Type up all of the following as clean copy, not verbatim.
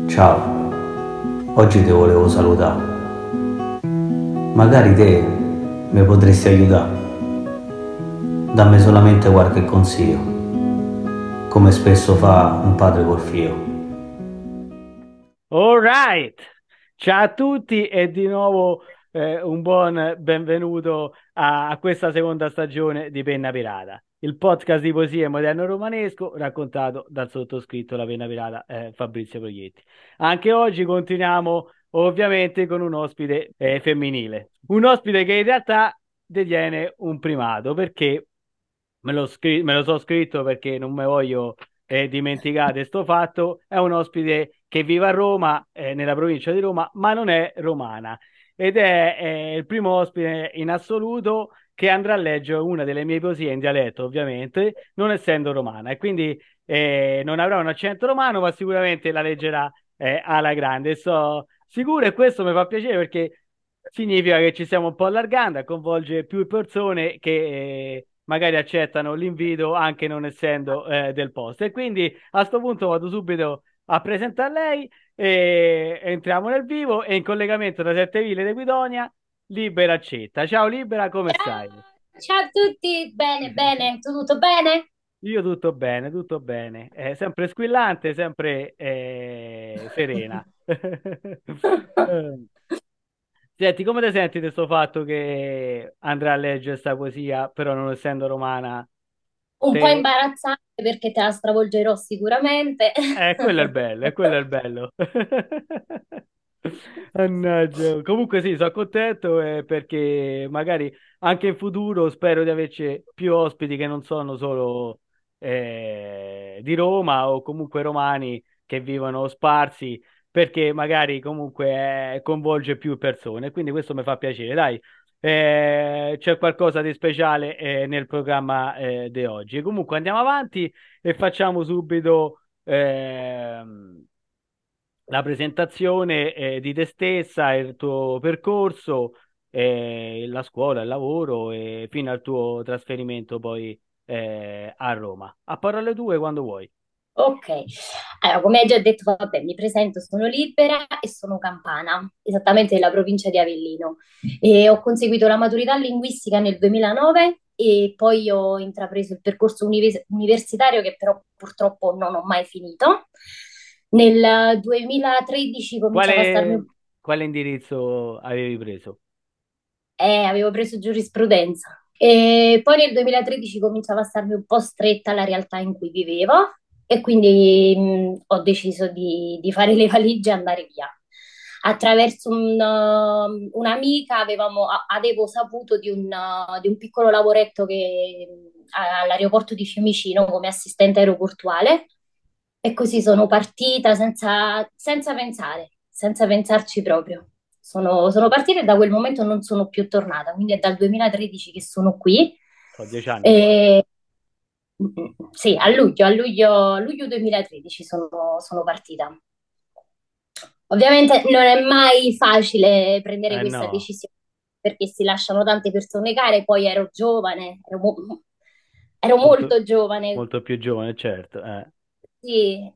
Ciao, oggi ti volevo salutare. Magari te mi potresti aiutare. Dammi solamente qualche consiglio, come spesso fa un padre col figlio. All right, ciao a tutti e di nuovo un buon benvenuto a questa seconda stagione di Penna Pirata, il podcast di poesie moderno romanesco raccontato dal sottoscritto La Penna Pirata Fabrizio Proietti. Anche oggi continuiamo ovviamente con un ospite femminile, un ospite che in realtà detiene un primato perché me lo so scritto perché non me voglio dimenticare sto fatto. È un ospite che vive a Roma, nella provincia di Roma, ma non è romana. Ed è il primo ospite in assoluto che andrà a leggere una delle mie poesie in dialetto, ovviamente, non essendo romana. E quindi non avrà un accento romano, ma sicuramente la leggerà alla grande. So sicuro e questo mi fa piacere perché significa che ci stiamo un po' allargando a coinvolgere più persone che magari accettano l'invito anche non essendo del posto. E quindi a sto punto vado subito a presentare lei e entriamo nel vivo e in collegamento da Sette Ville di Guidonia, Libera accetta. Ciao Libera, come stai? Ciao a tutti, bene, bene, tu tutto bene? Io tutto bene, sempre squillante, sempre serena. Eh, Senti, come ti senti di questo fatto che andrà a leggere questa poesia, però non essendo romana, Un po' te... imbarazzante perché te la stravolgerò sicuramente. Quello è il bello, è quello è il bello. Mannaggia. Comunque sì, sono contento perché magari anche in futuro spero di averci più ospiti che non sono solo di Roma o comunque romani che vivono sparsi, perché magari comunque coinvolge più persone. Quindi questo mi fa piacere. Dai, c'è qualcosa di speciale nel programma di oggi. Comunque andiamo avanti e facciamo subito la presentazione di te stessa, il tuo percorso, la scuola, il lavoro e fino al tuo trasferimento poi a Roma. A parole tue quando vuoi. Ok, allora come hai già detto, vabbè, mi presento, sono Libera e sono campana, esattamente della provincia di Avellino. E ho conseguito la maturità linguistica nel 2009 e poi ho intrapreso il percorso universitario che però purtroppo non ho mai finito. Nel 2013 cominciava a starmi. Quale indirizzo avevi preso? Avevo preso giurisprudenza. E poi nel 2013 cominciava a starmi un po' stretta la realtà in cui vivevo e quindi ho deciso di fare le valigie e andare via. Attraverso un'amica avevo saputo di un piccolo lavoretto all'aeroporto di Fiumicino come assistente aeroportuale e così sono partita senza pensare, senza pensarci proprio. Sono partita e da quel momento non sono più tornata, quindi è dal 2013 che sono qui. Sono 10 anni quasi. E, sì, a luglio 2013 sono partita. Ovviamente non è mai facile prendere Eh questa no, decisione perché si lasciano tante persone care, poi ero giovane, ero molto, molto giovane. molto più giovane, certo. Sì,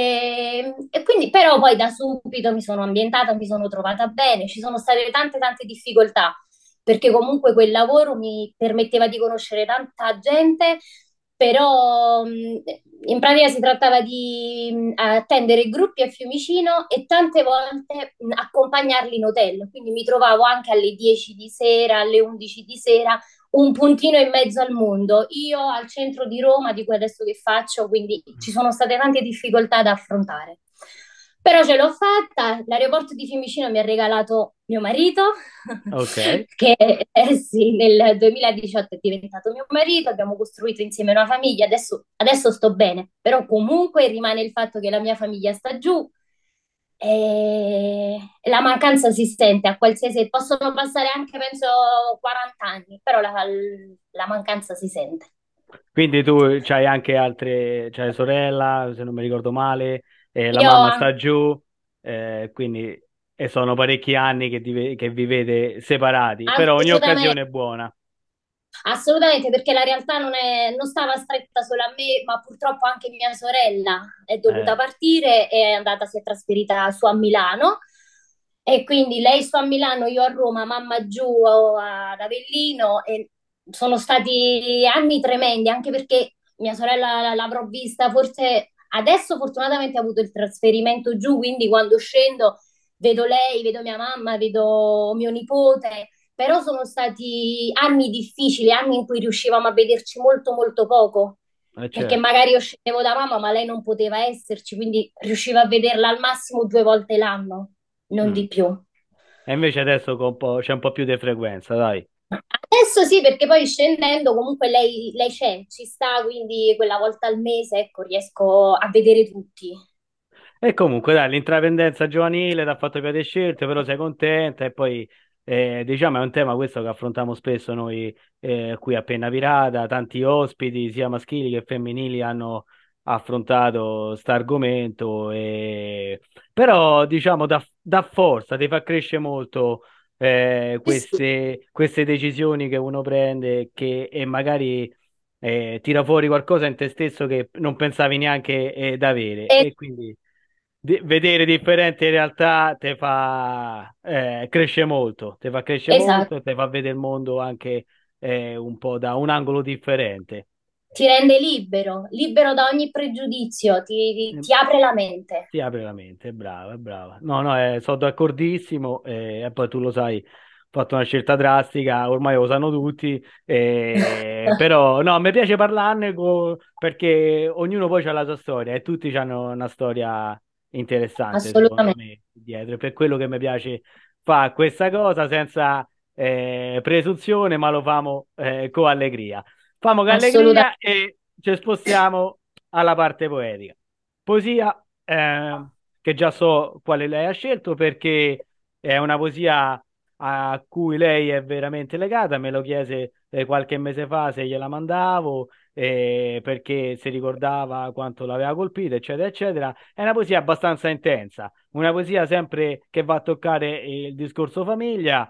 e quindi però poi da subito mi sono ambientata, mi sono trovata bene, ci sono state tante tante difficoltà, perché comunque quel lavoro mi permetteva di conoscere tanta gente, però in pratica si trattava di attendere gruppi a Fiumicino e tante volte accompagnarli in hotel, quindi mi trovavo anche alle 10 di sera, alle 11 di sera un puntino in mezzo al mondo. Io al centro di Roma, dico adesso che faccio, quindi ci sono state tante difficoltà da affrontare. Però ce l'ho fatta, l'aeroporto di Fiumicino mi ha regalato mio marito, Ok. che sì, nel 2018 è diventato mio marito, abbiamo costruito insieme una famiglia, adesso sto bene, però comunque rimane il fatto che la mia famiglia sta giù, e la mancanza si sente a qualsiasi, possono passare anche, penso, 40 anni, però la mancanza si sente. Quindi tu c'hai anche altre, c'hai sorella, se non mi ricordo male, la Io mamma sta giù, quindi e sono parecchi anni che vivete separati, però ogni occasione assolutamente, è buona. Assolutamente, perché la realtà non stava stretta solo a me, ma purtroppo anche mia sorella è dovuta Eh, partire, si è trasferita su a Milano e quindi lei su a Milano, io a Roma, mamma giù ad Avellino e sono stati anni tremendi, anche perché mia sorella l'avrò vista forse adesso fortunatamente ha avuto il trasferimento giù, quindi quando scendo vedo lei, vedo mia mamma, vedo mio nipote, però sono stati anni difficili, anni in cui riuscivamo a vederci molto molto poco, perché certo. magari io scendevo da mamma, ma lei non poteva esserci, quindi riuscivo a vederla al massimo 2 volte l'anno, non Mm. di più. E invece adesso c'è un po' più di frequenza, dai. Adesso sì, perché poi scendendo comunque lei c'è, ci sta, quindi quella volta al mese, ecco, riesco a vedere tutti. E comunque, dai, l'intraprendenza giovanile ti ha fatto più scelte, però sei contenta e poi, diciamo, è un tema questo che affrontiamo spesso noi qui a Penna Virata, tanti ospiti, sia maschili che femminili, hanno affrontato questo argomento, però, diciamo, dà forza, ti fa crescere molto Sì, sì. queste decisioni che uno prende e magari tira fuori qualcosa in te stesso che non pensavi neanche d'avere Eh, e quindi vedere differenti realtà ti fa crescere molto, ti fa crescere esatto, molto e ti fa vedere il mondo anche un po' da un angolo differente. ti rende libero, libero da ogni pregiudizio, ti apre la mente. Ti apre la mente, è brava, è brava. No, no, sono d'accordissimo e poi tu lo sai, ho fatto una scelta drastica, ormai lo sanno tutti, però no, mi piace parlarne perché ognuno poi ha la sua storia e tutti hanno una storia interessante secondo Assolutamente, me dietro. E per quello che mi piace fare questa cosa senza presunzione, ma lo famo con allegria. Famo con assolutamente, allegria e ci spostiamo alla parte poetica. Poesia che già so quale lei ha scelto perché è una poesia a cui lei è veramente legata, me lo chiese qualche mese fa se gliela mandavo, perché si ricordava quanto l'aveva colpita, eccetera, eccetera. È una poesia abbastanza intensa, una poesia sempre che va a toccare il discorso famiglia,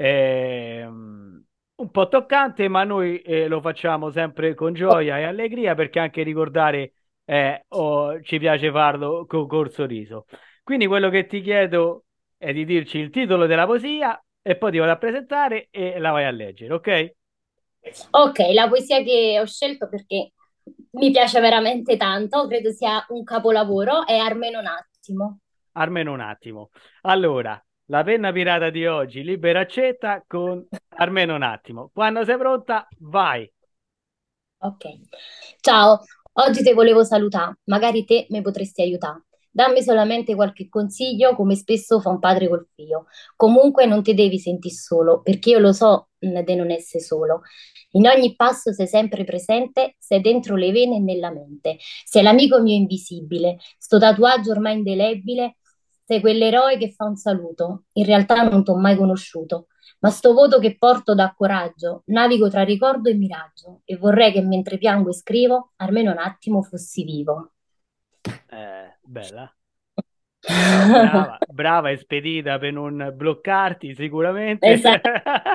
un po' toccante, ma noi lo facciamo sempre con gioia e allegria perché anche ricordare ci piace farlo col sorriso. Quindi quello che ti chiedo è di dirci il titolo della poesia e poi ti vado a presentare e la vai a leggere, ok? ok, la poesia che ho scelto perché mi piace veramente tanto, credo sia un capolavoro, è Armeno un attimo. Almeno un attimo. Allora, la penna pirata di oggi, libera accetta con almeno un attimo. Quando sei pronta, vai. Ok. Ciao, oggi te volevo salutare, magari te mi potresti aiutare. Dammi solamente qualche consiglio, come spesso fa un padre col figlio. Comunque non ti devi sentire solo, perché io lo so di non essere solo. In ogni passo sei sempre presente, sei dentro le vene e nella mente. Sei l'amico mio invisibile, sto tatuaggio ormai indelebile, sei quell'eroe che fa un saluto. In realtà non t'ho mai conosciuto. Ma sto voto che porto dà coraggio, navigo tra ricordo e miraggio e vorrei che mentre piango e scrivo, almeno un attimo fossi vivo. Bella. Brava, brava e spedita per non bloccarti sicuramente. Esatto,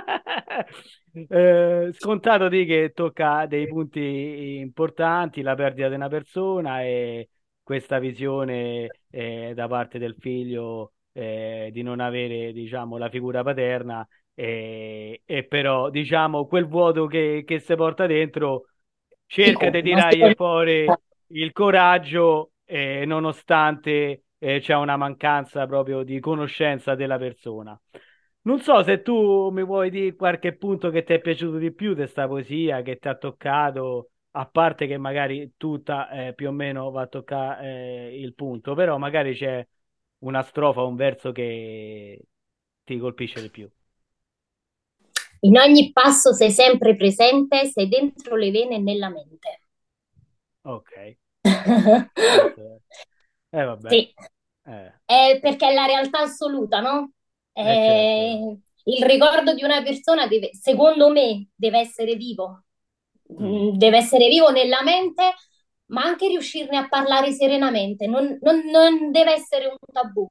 Scontato di che tocca dei punti importanti, la perdita di una persona e questa visione da parte del figlio di non avere, diciamo, la figura paterna e però, diciamo, quel vuoto che si porta dentro di cerca di come, ma tirare secondo fuori il coraggio, nonostante c'è una mancanza proprio di conoscenza della persona. Non so se tu mi vuoi dire qualche punto che ti è piaciuto di più di questa poesia, che ti ha toccato, a parte che magari tutta più o meno va a toccare il punto, però magari c'è una strofa, un verso che ti colpisce di più. in ogni passo sei sempre presente, sei dentro le vene e nella mente. Ok, questo è. Vabbè, Sì, eh, è perché è la realtà assoluta, no? certo. Il ricordo di una persona secondo me, deve essere vivo. Mm. Deve essere vivo nella mente, ma anche riuscirne a parlare serenamente. Non deve essere un tabù.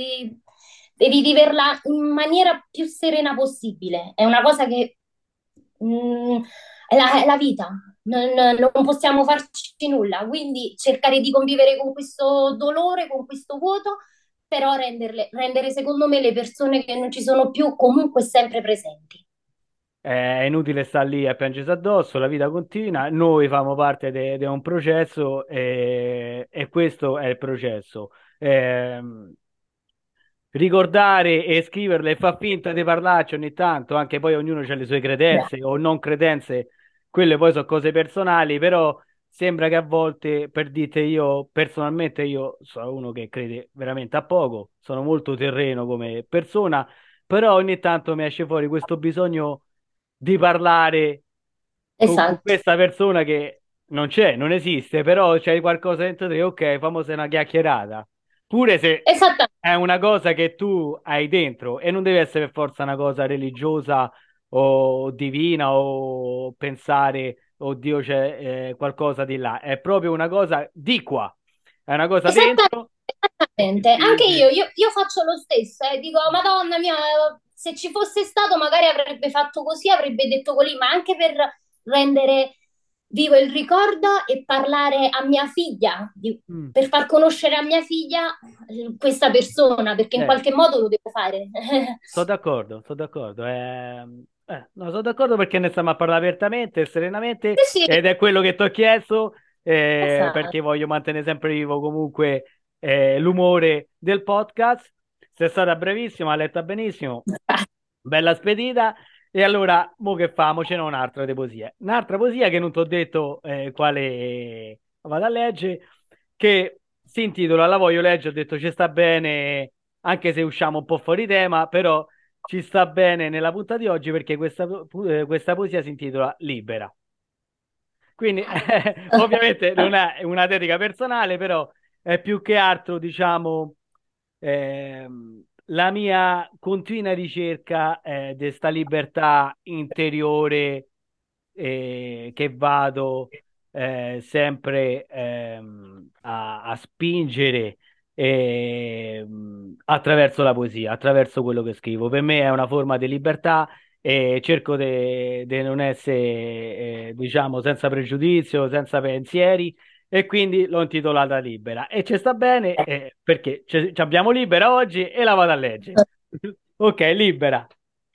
Devi viverla in maniera più serena possibile. È una cosa che È la vita, non possiamo farci nulla, quindi cercare di convivere con questo dolore, con questo vuoto, però rendere secondo me le persone che non ci sono più comunque sempre presenti. È inutile stare lì a piangersi addosso, la vita continua, noi facciamo parte di un processo e questo è il processo. Ehm, Ricordare e scriverle e fa finta di parlarci ogni tanto, anche poi ognuno ha le sue Beh, credenze o non credenze, quelle poi sono cose personali, però sembra che a volte, per dite io, personalmente io sono uno che crede veramente a poco, sono molto terreno come persona, però ogni tanto mi esce fuori questo bisogno di parlare con esatto, questa persona che non c'è, non esiste, però c'è qualcosa dentro te, ok, famosa una chiacchierata. Pure se esattamente, è una cosa che tu hai dentro e non deve essere per forza una cosa religiosa o divina o pensare, oddio, c'è qualcosa di là, è proprio una cosa di qua, è una cosa esattamente, dentro che esattamente. ti Anche dice. io faccio lo stesso, dico, Madonna mia, se ci fosse stato magari avrebbe fatto così, avrebbe detto così, ma anche per rendere vivo il ricordo e parlare a mia figlia, Mm, per far conoscere a mia figlia questa persona, perché in eh. qualche modo lo devo fare. Sono d'accordo, sono d'accordo. No, sono d'accordo perché ne stiamo a parlare apertamente e serenamente Sì, sì, ed è quello che ti ho chiesto esatto. perché voglio mantenere sempre vivo comunque l'umore del podcast. Sei stata brevissima, ha letta benissimo, bella spedita. E allora, mo che famo? Ce n'è un'altra di poesia. Un'altra poesia che non ti ho detto quale vado a leggere, che si intitola La voglio leggere, ho detto ci sta bene anche se usciamo un po' fuori tema, però ci sta bene nella puntata di oggi perché questa poesia si intitola Libera. Quindi, ovviamente non è una dedica personale, però è più che altro, diciamo, la mia continua ricerca di questa libertà interiore che vado sempre a spingere attraverso la poesia, attraverso quello che scrivo. Per me è una forma di libertà e cerco di non essere, diciamo, senza pregiudizio, senza pensieri. E quindi l'ho intitolata Libera. E ci sta bene perché ci abbiamo Libera oggi e la vado a leggere. Ok, Libera.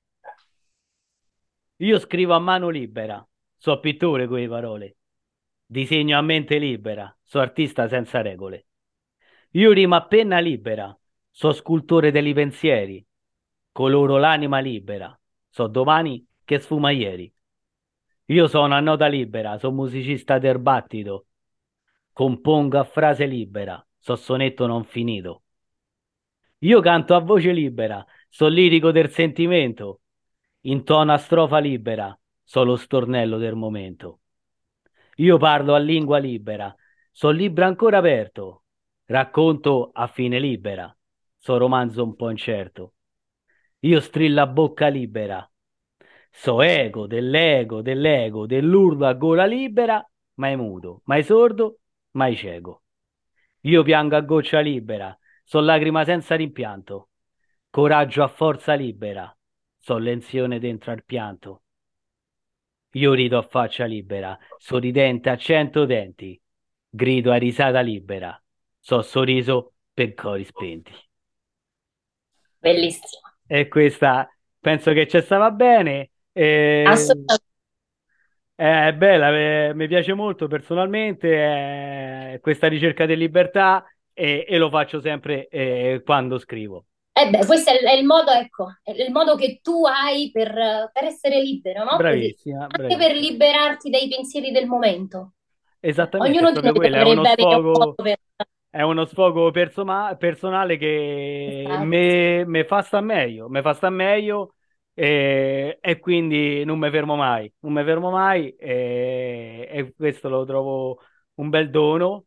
Io scrivo a mano libera, so pittore con le parole, disegno a mente libera, so artista senza regole. Io rimo a penna libera, so scultore dei pensieri, coloro l'anima libera, so domani che sfuma ieri. Io sono a nota libera, so musicista del battito, compongo a frase libera, so sonetto non finito. Io canto a voce libera, so lirico del sentimento, intono a strofa libera, so lo stornello del momento. Io parlo a lingua libera, so libro ancora aperto, racconto a fine libera, so romanzo un po' incerto. Io strillo a bocca libera, so ego, dell'urlo a gola libera, mai muto, mai sordo, mai cieco. Io piango a goccia libera, so lacrima senza rimpianto, coraggio a forza libera, so lenzione dentro al pianto. Io rido a faccia libera, sorridente a 100 denti, grido a risata libera, so sorriso per cori spenti. Bellissimo. E questa penso che ci stava bene. Assolutamente. È bella, mi piace molto personalmente questa ricerca di libertà e lo faccio sempre quando scrivo. Eh beh, questo è il modo, ecco, è il modo che tu hai per essere libero, no? Bravissima, Anche per bravissima. liberarti dai pensieri del momento. Esattamente, è Ognuno di proprio noi quello, dovrebbe avere un modo per... è uno sfogo personale che Esatto. me fa sta meglio, me fa sta meglio e quindi non mi fermo mai, non mi fermo mai e questo lo trovo un bel dono,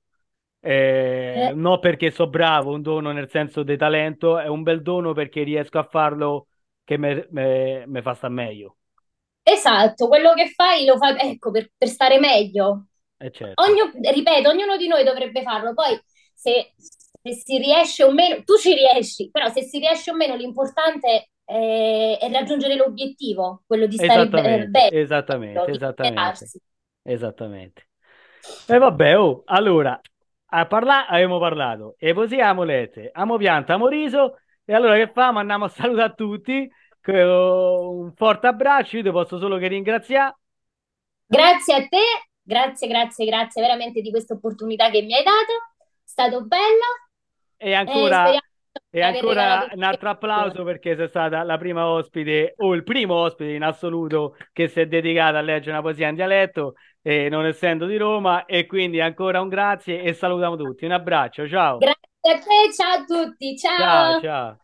non perché so bravo, un dono nel senso di talento, è un bel dono perché riesco a farlo che me fa sta meglio, Esatto, quello che fai lo fai, ecco, per stare meglio. è certo. Ripeto, ognuno di noi dovrebbe farlo. Poi se si riesce o meno, tu ci riesci, però se si riesce o meno, l'importante e raggiungere l'obiettivo, quello di stare bene, di allenarsi. Esattamente. E vabbè, allora, abbiamo parlato, e così amo lette, amo pianta, amo riso, e allora che famo? Andiamo a salutare tutti, un forte abbraccio, io ti posso solo che ringraziare. Grazie a te, grazie veramente di questa opportunità che mi hai dato, è stato bello E e ancora, speriamo e di aver regalato ancora un altro applauso perché sei stata la prima ospite o il primo ospite in assoluto che si è dedicata a leggere una poesia in dialetto, non essendo di Roma, e quindi ancora un grazie e salutiamo tutti. Un abbraccio, ciao. Grazie a te, ciao a tutti, Ciao, ciao! ciao.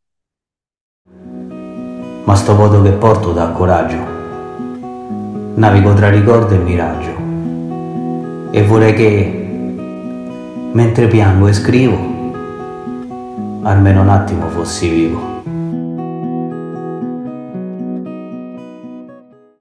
Ma sto voto che porto dà coraggio, navigo tra ricordo e miraggio, e vorrei che, mentre piango e scrivo, almeno un attimo fossi vivo.